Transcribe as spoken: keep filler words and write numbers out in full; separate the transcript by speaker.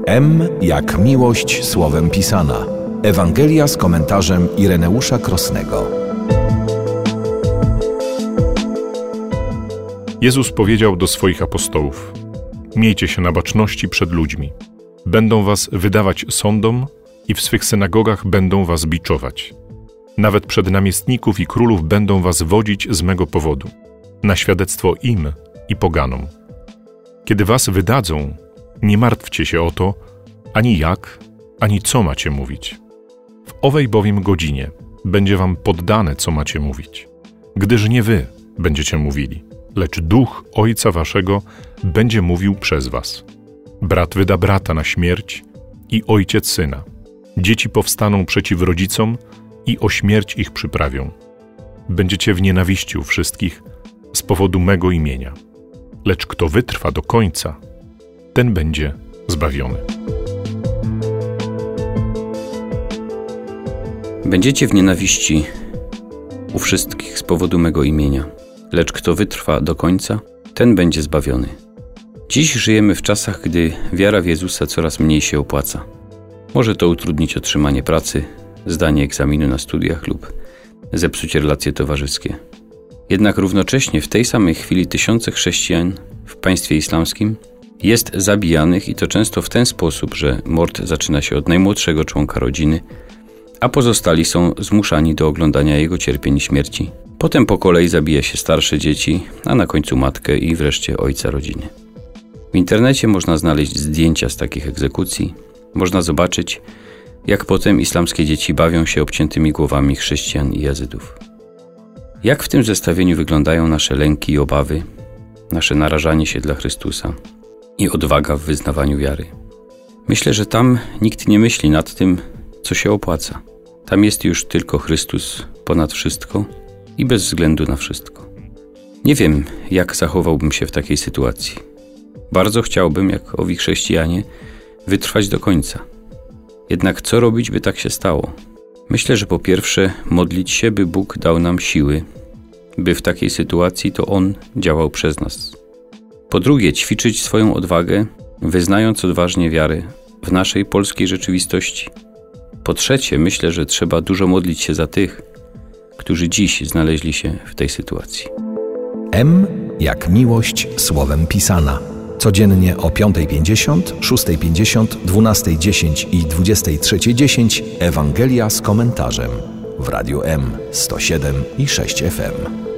Speaker 1: M jak miłość słowem pisana. Ewangelia z komentarzem Ireneusza Krosnego.
Speaker 2: Jezus powiedział do swoich apostołów: miejcie się na baczności przed ludźmi. Będą was wydawać sądom i w swych synagogach będą was biczować. Nawet przed namiestników i królów będą was wodzić z mego powodu, na świadectwo im i poganom. Kiedy was wydadzą, nie martwcie się o to, ani jak, ani co macie mówić. W owej bowiem godzinie będzie wam poddane, co macie mówić, gdyż nie wy będziecie mówili, lecz Duch Ojca waszego będzie mówił przez was. Brat wyda brata na śmierć i ojciec syna. Dzieci powstaną przeciw rodzicom i o śmierć ich przyprawią. Będziecie w nienawiści u wszystkich z powodu mego imienia. Lecz kto wytrwa do końca, ten będzie zbawiony.
Speaker 3: Będziecie w nienawiści u wszystkich z powodu mego imienia, lecz kto wytrwa do końca, ten będzie zbawiony. Dziś żyjemy w czasach, gdy wiara w Jezusa coraz mniej się opłaca. Może to utrudnić otrzymanie pracy, zdanie egzaminu na studiach lub zepsuć relacje towarzyskie. Jednak równocześnie w tej samej chwili tysiące chrześcijan w państwie islamskim jest zabijanych i to często w ten sposób, że mord zaczyna się od najmłodszego członka rodziny, a pozostali są zmuszani do oglądania jego cierpień i śmierci. Potem po kolei zabija się starsze dzieci, a na końcu matkę i wreszcie ojca rodziny. W internecie można znaleźć zdjęcia z takich egzekucji. Można zobaczyć, jak potem islamskie dzieci bawią się obciętymi głowami chrześcijan i jazydów. Jak w tym zestawieniu wyglądają nasze lęki i obawy, nasze narażanie się dla Chrystusa i odwaga w wyznawaniu wiary? Myślę, że tam nikt nie myśli nad tym, co się opłaca. Tam jest już tylko Chrystus ponad wszystko i bez względu na wszystko. Nie wiem, jak zachowałbym się w takiej sytuacji. Bardzo chciałbym, jak owi chrześcijanie, wytrwać do końca. Jednak co robić, by tak się stało? Myślę, że po pierwsze modlić się, by Bóg dał nam siły, by w takiej sytuacji to On działał przez nas. Po drugie, ćwiczyć swoją odwagę, wyznając odważnie wiarę w naszej polskiej rzeczywistości. Po trzecie, myślę, że trzeba dużo modlić się za tych, którzy dziś znaleźli się w tej sytuacji.
Speaker 1: M jak miłość słowem pisana. Codziennie o piątej pięćdziesiąt, szóstej pięćdziesiąt, dwunastej dziesięć i dwudziestej trzeciej dziesięć Ewangelia z komentarzem w Radiu M sto siedem i sześć F M.